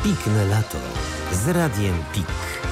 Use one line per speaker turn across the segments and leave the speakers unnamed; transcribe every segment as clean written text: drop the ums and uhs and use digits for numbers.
Pikne lato z Radiem Pik.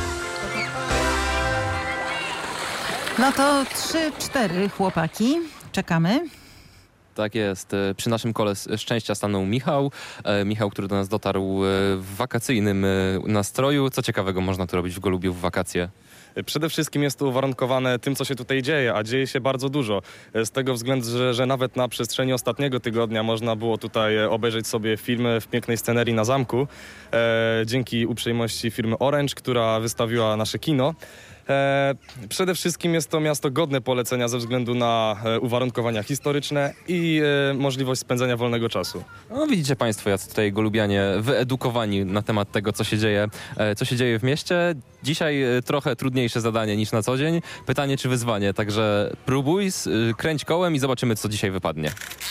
No to 3-4 chłopaki. Czekamy.
Tak jest. Przy naszym kole szczęścia stanął Michał. Michał, który do nas dotarł w wakacyjnym nastroju. Co ciekawego można tu robić w Golubiu w wakacje?
Przede wszystkim jest to uwarunkowane tym, co się tutaj dzieje, a dzieje się bardzo dużo. Z tego względu, że nawet na przestrzeni ostatniego tygodnia można było tutaj obejrzeć sobie filmy w pięknej scenerii na zamku. Dzięki uprzejmości firmy Orange, która wystawiła nasze kino. Przede wszystkim jest to miasto godne polecenia ze względu na uwarunkowania historyczne i możliwość spędzenia wolnego czasu.
No, widzicie Państwo, jacy tutaj golubianie wyedukowani na temat tego, co się dzieje w mieście. Dzisiaj trochę trudniejsze zadanie niż na co dzień. Pytanie czy wyzwanie, także próbuj, kręć kołem i zobaczymy, co dzisiaj wypadnie.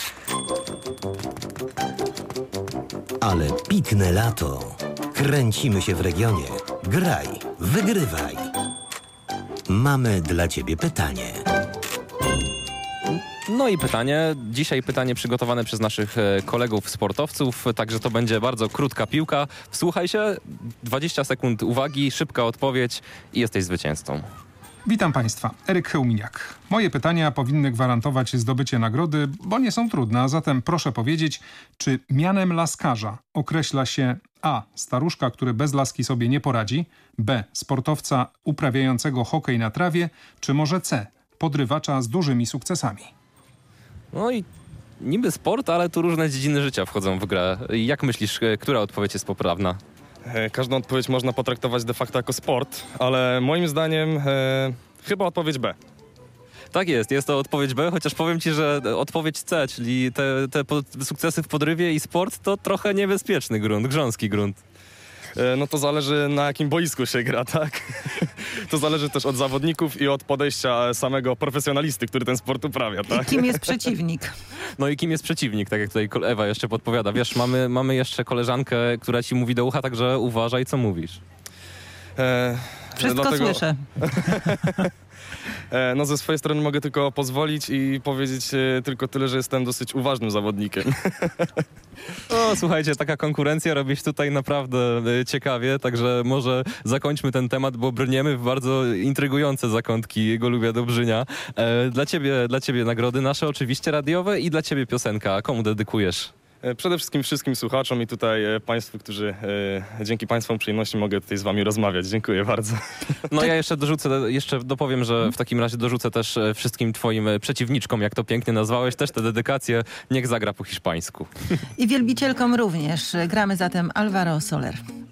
Ale pikne lato. Kręcimy się w regionie. Graj, wygrywaj. Mamy dla Ciebie pytanie.
No i pytanie. Dzisiaj pytanie przygotowane przez naszych kolegów sportowców, także to będzie bardzo krótka piłka. Wsłuchaj się, 20 sekund uwagi, szybka odpowiedź i jesteś zwycięzcą.
Witam Państwa, Eryk Chełminiak. Moje pytania powinny gwarantować zdobycie nagrody, bo nie są trudne, a zatem proszę powiedzieć, czy mianem laskarza określa się A. staruszka, który bez laski sobie nie poradzi, B. sportowca uprawiającego hokej na trawie, czy może C. podrywacza z dużymi sukcesami?
No i niby sport, ale tu różne dziedziny życia wchodzą w grę. Jak myślisz, która odpowiedź jest poprawna?
Każdą odpowiedź można potraktować de facto jako sport, ale moim zdaniem chyba odpowiedź B.
Tak jest to odpowiedź B, chociaż powiem Ci, że odpowiedź C, czyli te sukcesy w podrywie i sport, to trochę niebezpieczny grunt, grząski grunt.
No to zależy, na jakim boisku się gra, tak? To zależy też od zawodników i od podejścia samego profesjonalisty, który ten sport uprawia, tak?
I kim jest przeciwnik?
No i kim jest przeciwnik, tak jak tutaj Ewa jeszcze podpowiada. Wiesz, mamy jeszcze koleżankę, która Ci mówi do ucha, także uważaj, co mówisz.
Wszystko słyszę.
No ze swojej strony mogę tylko pozwolić i powiedzieć tylko tyle, że jestem dosyć uważnym zawodnikiem.
O, słuchajcie, taka konkurencja robi się tutaj naprawdę ciekawie, także może zakończmy ten temat, bo brniemy w bardzo intrygujące zakątki Golubia Dobrzynia. Dla ciebie nagrody nasze oczywiście radiowe i dla ciebie piosenka. Komu dedykujesz?
Przede wszystkim wszystkim słuchaczom i tutaj Państwu, którzy dzięki Państwa uprzejmości mogę tutaj z Wami rozmawiać. Dziękuję bardzo.
No ja jeszcze dopowiem, że w takim razie dorzucę też wszystkim Twoim przeciwniczkom, jak to pięknie nazwałeś, też te dedykacje. Niech zagra po hiszpańsku.
I wielbicielkom również. Gramy zatem Alvaro Soler.